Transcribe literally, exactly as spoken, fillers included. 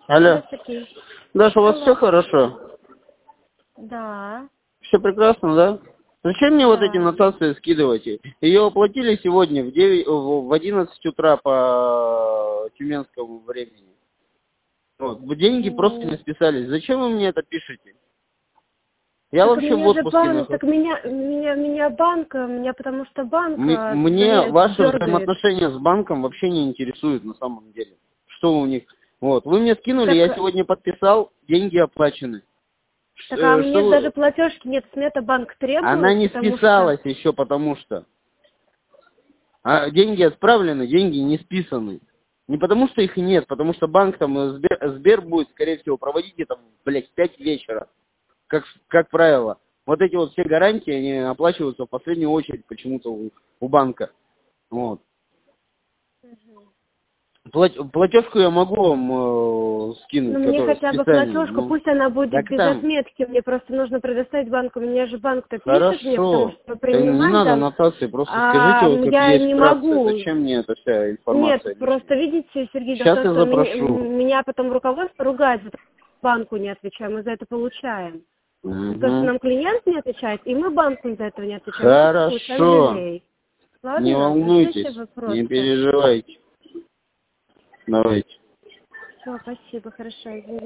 Алло. Алло, Сергей. Даша, у вас все Алло. хорошо? Да, Все прекрасно, да? Зачем мне вот эти да. нотации скидываете? Ее оплатили сегодня в девять, в одиннадцать утра по тюменскому времени. Вот. Деньги просто не Ну, списались. Зачем вы мне это пишете? Я так вообще в меня же отпуске банк, нахожусь. так меня, меня, меня банк, э, меня потому что банк М- э, Мне звоня- ваши дергает. взаимоотношения с банком вообще не интересуют на самом деле. Что у них? Вот. Вы мне скинули, Так, я э, сегодня подписал, деньги оплачены. Ш- так а э, мне Что даже вы- платежки нет, смета банк Она требует, не потому что... списалась еще, потому что. А деньги отправлены, деньги не списаны. Не потому что их нет, потому что банк там, э, Сбер, Сбер будет, скорее всего, проводить это, блядь, в пять вечера, как, как правило. Вот эти вот все гарантии, они оплачиваются в последнюю очередь почему-то у, у банка. Вот. Плат- Платежку я могу вам э, Ну, скинуть, мне которая хотя бы списание. платежку, Ну, пусть она будет так без там, отметки, мне просто нужно предоставить банку. Мне же банк-то пишет мне, потому хорошо. что Да не принимать надо там, нотации, просто скажите, а вот как я есть не вкратце, могу. зачем мне эта вся Нет, информация просто лишняя. видите, Сергей, дело в Сейчас том, я что меня, запрошу. меня потом руководство ругает, за то, что банку не отвечаем, мы за это получаем. За то, что Угу. нам клиент не отвечает, и мы банку за этого не отвечаем, мы просто получаем Хорошо. дилей. Не Ладно, а следующий волнуйтесь, вопрос. не переживайте. Давайте. Все, спасибо, хорошо, извините.